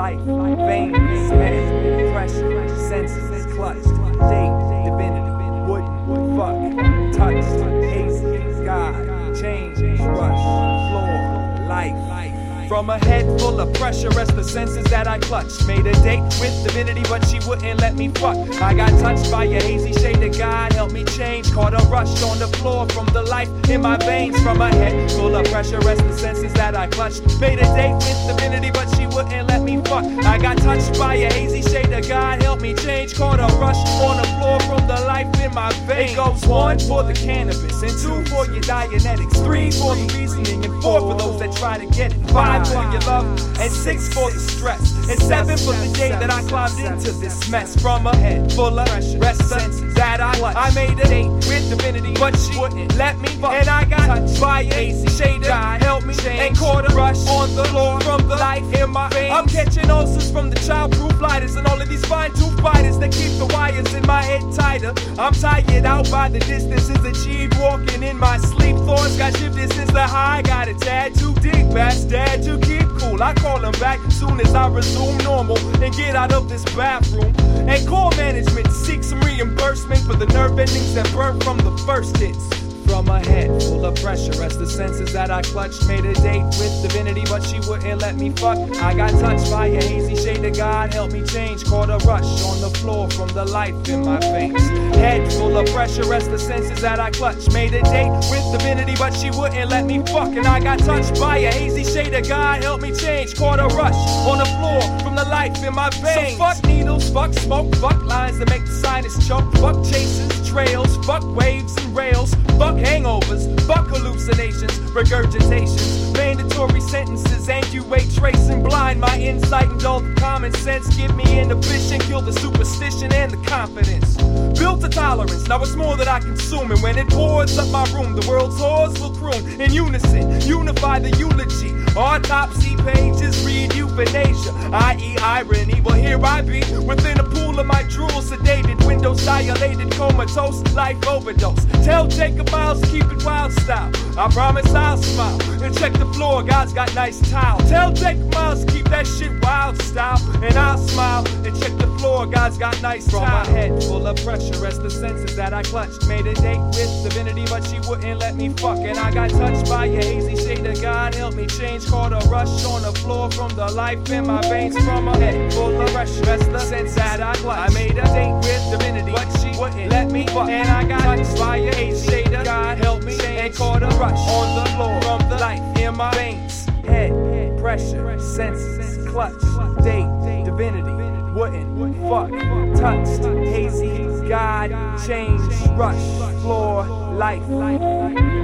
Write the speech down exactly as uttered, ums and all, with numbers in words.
life, veins, head, pressure, senses, clutched, date, divinity, wouldn't, fuck, touched, hazy, God, change, rush, floor, life. From a head full of pressure as the senses that I clutched. Made a date with divinity, but she wouldn't let me fuck. I got touched by a hazy shade of God, helped me change. Caught a rush on the floor from the life in my veins. From a head full of pressure as the senses that I clutched. Made a date with divinity, but she wouldn't let me fuck. I got touched by a hazy shade of God, helped me change. Caught a rush on the floor from the life in my veins. It goes one for the cannabis, and two for your Dianetics, three for the reasoning, and four for those that try to get it. Five for your love, and six for the stress, and seven for the day that I climbed into this mess. From a head full of rest senses that I I made a date with divinity, but she wouldn't let me fuck. And I got touched by a hazy shade of helped me change, and caught a rush on the floor from the life in my veins. I'm catching ulcers from the childproof lighters and all of these fine tooth biters that keep the wires in my head tighter. I'm tired out by the distances achieved, walking in my sleep. Thoughts got shifted since the high, got a tad too deep. Past dad to keep cool. I call him back soon as I resume normal and get out of this bathroom. And call management to seek some reimbursement for the nerve endings that burnt from the first hits. From a head full of pressure as the senses that I clutched. Made a date with divinity, but she wouldn't let me fuck. I got touched by a hazy shade of God, helped me change. Caught a rush on the floor from the life in my veins. Head full of pressure as the senses that I clutched. Made a date with divinity, but she wouldn't let me fuck. And I got touched by a hazy shade of God, helped me change. Caught a rush on the floor from the life in my veins. So fuck needles, fuck smoke, fuck lines that make the sinus choke. Fuck chases, trails, fuck waves and rails. Fuck hangovers, fuck hallucinations, regurgitations, mandatory sentences, and you wait, trace and blind my insight and dull the common sense. Give me inhibition, kill the superstition and the confidence. Built a tolerance, now it's more that I consume, and when it pours up my room, the world's whores will croon in unison. Unify the eulogy. Autopsy pages read euthanasia, that is irony. Well, here I be within a pool of my drool, sedated, windows dilated, comatose, life overdose. Tell Jacob Miles to keep it wild style. I promise I'll smile and check the floor. God's got nice tile. Tell Jacob Miles to keep that shit wild style, and I'll smile and check the floor. God's got nice tile. From my head full of pressure as the senses that I clutched. Made a date with divinity, but she wouldn't let me fuck. And I got touched by a hazy shade of God, helped me change. Caught a rush on the floor from the life in my veins. From a head full of pressure as the senses that I clutched. I made a date with divinity, but she wouldn't let me fuck. And I got touched by a hazy shade of God, helped me change. And caught a rush on the floor from the life in my veins. Head, pressure, senses, clutch, date, divinity, wouldn't, fuck, touched, hazy, God, change, rush, floor, life.